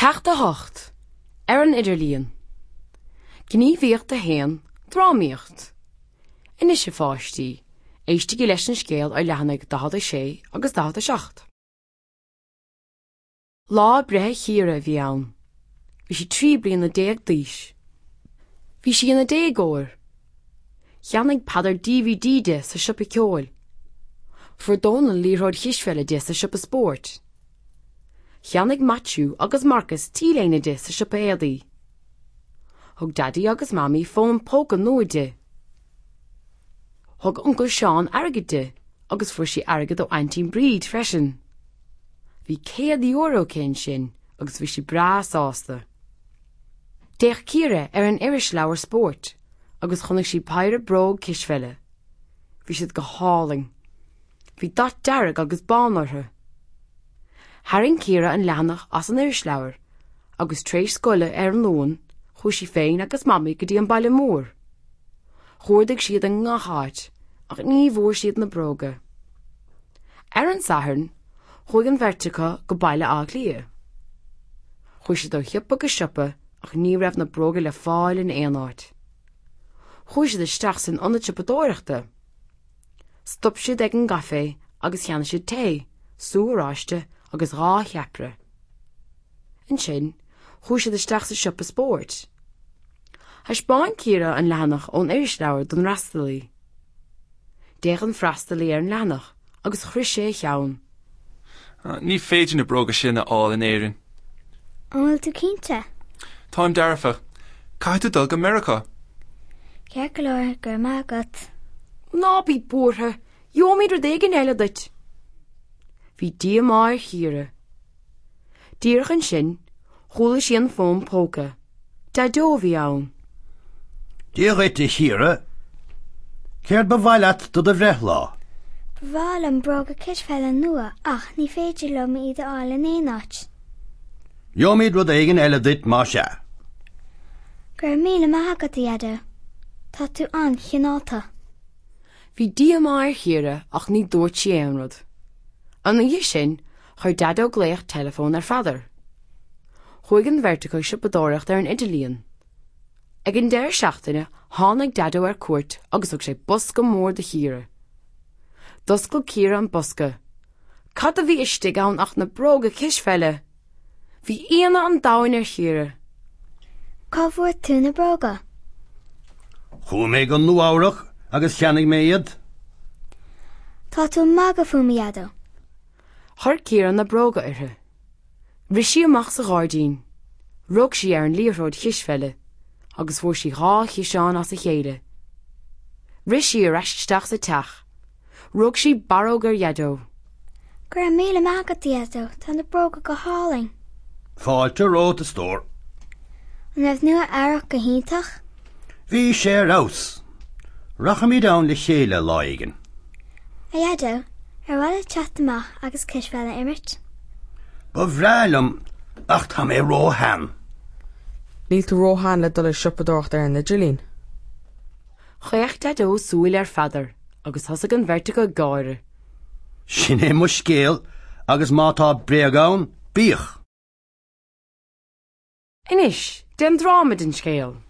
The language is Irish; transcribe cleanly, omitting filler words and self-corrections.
Teachta hocht, an idirlíon. Gní bhíocht a héan, drámíocht. Inis sé fáistí, éiste go leis an scéal ar lehannig 16 agus 17. Lá brethe chiara bhí ann. Bhí si 3 bliana 10 díos. Bhí si ina 10 óir. Cheannig padar DVD de sa siopa ceoil. Fordóna líróid chiisfeile de sa siopa sport. Cheannig Matthew agus Marcus tíléine de sa siopa éadaí. Thug daddy agus mami fón póca nóid de. Thug uncle Sean airgid de, agus fuair si airgid ó Antín Bríd freisin. Bhí €100 cén sin, agus bhí si bra sásta. Déach Ciara ar an iris leabhar sport, agus chunnig si peire bróg ciisfeile. Bhí siad go háling. Bhí dat dearg agus bánartha. Haring Ciara an leanach as an iris leabhar, agus tréis scoile ar an lón, chu si féin agus mami go dtí an baile mór. Chóirdigh siad an ngátháid, ach ní bhór siad na bróga. Ar an sathern, chuig an vertica go baile ag lia. Chuir siad ó thiop agus siopa, ach ní raibh na bróga le fáil in éanáid. Chuir siad isteach san ionad siopadóireachta. Stop siad ag an gafé agus cheanna siad té, súráiste agus rá cheapra. An sin, chuir siad isteach sa siopa sport. Thaispáin Ciara an leanach ón iris leabhar don rastalí. Déach an freastalí ar an leanach, agus chris sé cheann. Ní féidir na bróga sin áil in éireann. Bhfuil tú cínte? Táim dearfa. Cai tú dul go America? Ceir go leor gur má agat. Ná bí búrtha, jómíidir déag an eile duit. Bhí díamáir Ciara. Díirech an sin, chúla sí an fóm póca. Da dó bhí ann. Díocht i Ciara. Céir bhaileat do a bhreith lá. Bháil an bróga ciisfeile nua ach ní féidir le mi iad áil in éanáid. Jómíad rud éigen eile duit má se. Gur míle má agat iad. Tá tú an chinálta. Bhí díamáir Ciara ach ní dúirt sí éanrad. An dhé sin, chuir dad ó gléach telefón ar fadar. Chuig an vertical siopadóireacht ar an idirlíon. Ag an deir seachtaine, tháinig dad ó ar cuairt agus thug sé bosca mór de Ciara. Doscail Ciara an bosca. Cad a bhí istigh ann ach na bróga ciisfeile. Bhí aana an dáin ar Ciara. Cá bhfuair tú na bróga? Chú mé go nuáireach agus cheannig mé iad. Tá tú maga fumi iad. Thir Ciara na bróga irthe. Ris sí amach sa gáirdín. Rug sí ar an líorróid chiisfeile, agus bhfuair sí rá chiiseán as a chéile. Ris sí ar eisteach sa teach. Rug sí barógar iadó. Gur míle má agat iad tá na bróga go háling. Fáilte rót a stór. An raibh nua airach go híntach? Bhí sé rás. Racha mí dán le chéile láigen. A iad bhfuil chat amach agus ciisfeile imirt? Ba bhreilm ach tá mé róhan. Níl tú róhan le dul siopadóireacht ar an idirlín. Chuocht dad ó súil ar fadar, agus thosaigh an vertical gáire. Sin é mu scéal agus mátá breagán bích. Inis, den dráma den scéal.